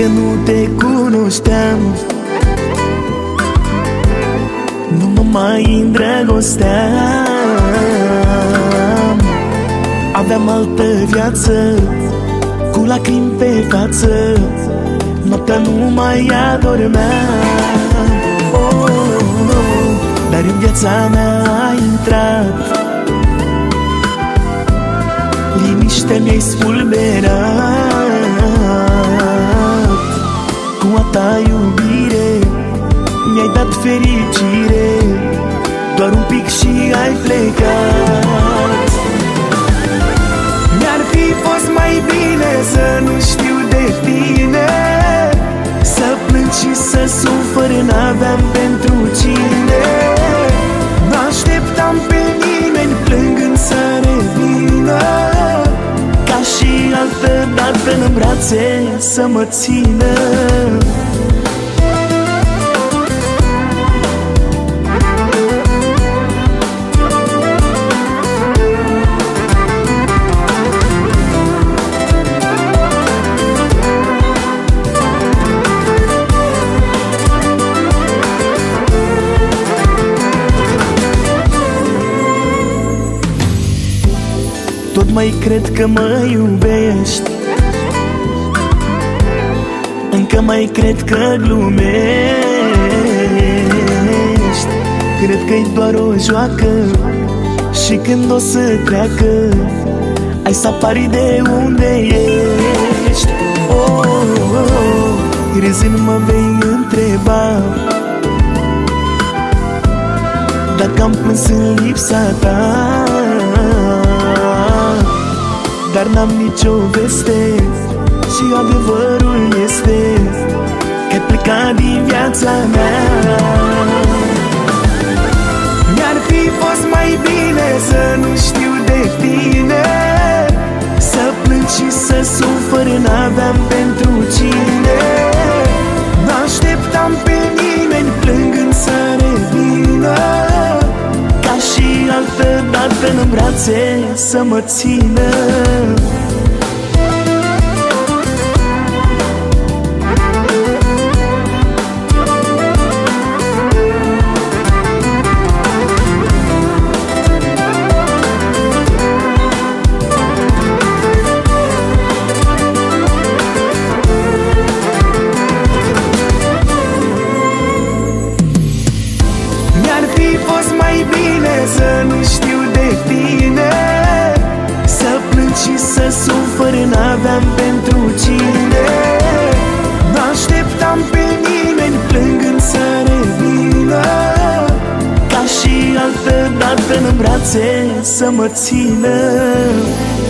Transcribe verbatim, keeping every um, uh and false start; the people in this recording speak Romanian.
Încă nu te cunoșteam, nu mă mai îndrăgosteam. Aveam altă viață, cu lacrimi pe față, noaptea nu mai adormeam. oh, oh, oh. Dar în viața mea a intrat, liniștea mi-ai spulberat. Cu a ta iubire mi-ai dat fericire, doar un pic și ai plecat. Mi-ar fi fost mai bine să nu știu de tine, să plâng și să sufăr, n-aveam pentru cine. N-așteptam pe nimeni plângând să revină, ca și altă dată în brațe să mă țină. Tot mai cred că mă iubești, încă mai cred că glumești. Cred că-i doar o joacă și când o să treacă ai să apari de unde ești. oh, oh, oh. Râzând mă vei întreba dacă am plâns în lipsa ta, dar n-am nicio veste și adevărul este că ai plecat din viața mea. Mi-ar fi fost mai bine să nu știu de tine, să plâng și să sufăr, n-aveam pentru cine. N-așteptam pe nimeni plângând să revină, ca și altă dată în brațe să mă țină. Mi-ar fi fost mai bine să nu știu de tine, să plâng și să sufăr, n-aveam pentru cine. N-așteptam pe nimeni plângând să revină, ca și altă dată în brațe să mă țină.